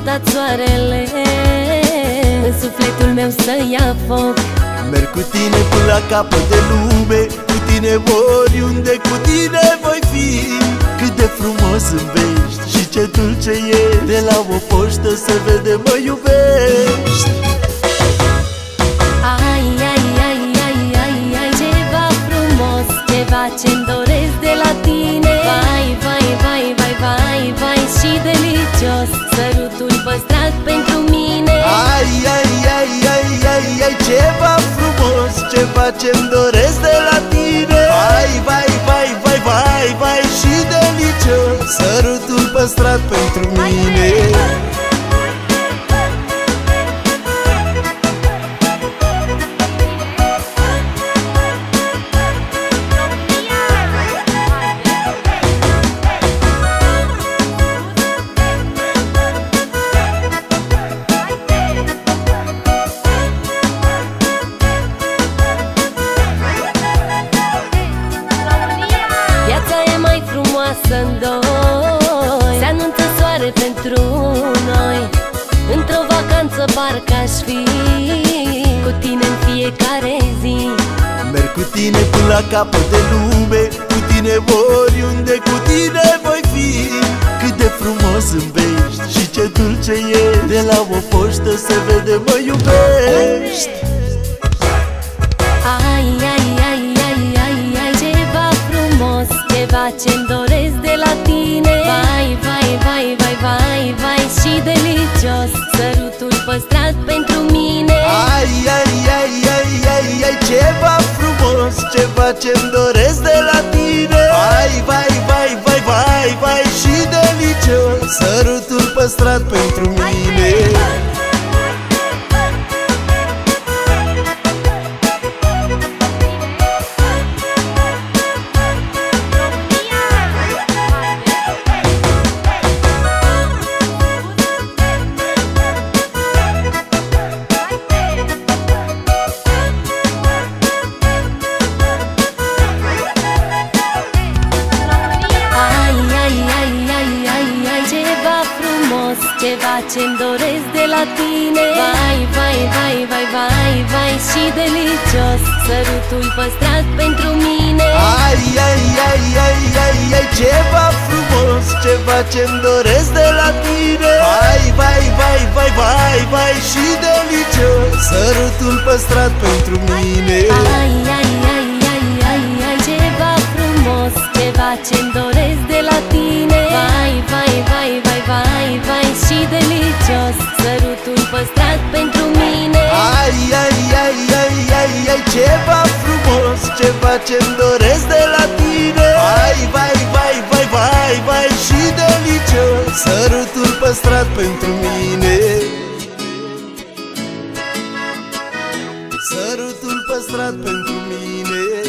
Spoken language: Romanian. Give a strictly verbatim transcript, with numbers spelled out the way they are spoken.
dat soarele în sufletul meu să ia foc. Merg cu tine până la capăt de lume, cu tine oriunde, cu tine voi fi. Cât de frumos zâmbești și ce dulce e, de la o poștă se vede mă iubești. Ai, ai, ai, ai, ai, ai, ceva frumos, ceva ce-mi doresc de la tine. Vai, vai, vai, vai, vai, vai și delicios, sărutul păstrat pentru mine. Ai, ai, ai, ai, ai, ai, ceva frumos, ceva ce-mi doresc de la tine. Vai, vai, vai, vai, vai, vai și delicios, sărutul păstrat pentru mine. În doi se anunță soare pentru noi, într-o vacanță parcă aș fi cu tine în fiecare zi. Merg cu tine până la capăt de lume, cu tine oriunde, cu tine voi fi. Cât de frumos zâmbești și ce dulce e, de la o poștă se vede mă iubești. Ai, ai, ai, ai, ai, ai, ceva frumos, ceva ce-mi doresc de la tine. Vai, vai, vai, vai, vai, vai și delicios, sărutul păstrat pentru mine. Ai, ai, ai, ai, ai, ai, ceva frumos, ceva ce-mi doresc de la tine. Vai, vai, vai, vai, vai, vai și delicios, sărutul păstrat pentru mine. Ceva ce-mi doresc de la tine. Vai, vai, vai, vai, vai, vai și delicios, sărutul păstrat pentru mine. Ai, ai, ai, ai, ai, ai, ceva frumos, ceva ce-mi doresc de la tine. Vai, vai, vai, vai, vai, vai și delicios, sărutul păstrat pentru mine. Ai, ai, ai, ai, ai, ai, ceva frumos, ceva ce-mi doresc de la tine. Vai, vai, vai, vai, vai, vai și delicios, sărutul păstrat pentru mine. Ai, ai, ai, ai, ai, ai, ceva frumos, ceva ce-mi doresc de la tine. Vai, vai, vai, vai, vai, vai și delicios, sărutul păstrat pentru mine. Sărutul păstrat pentru mine.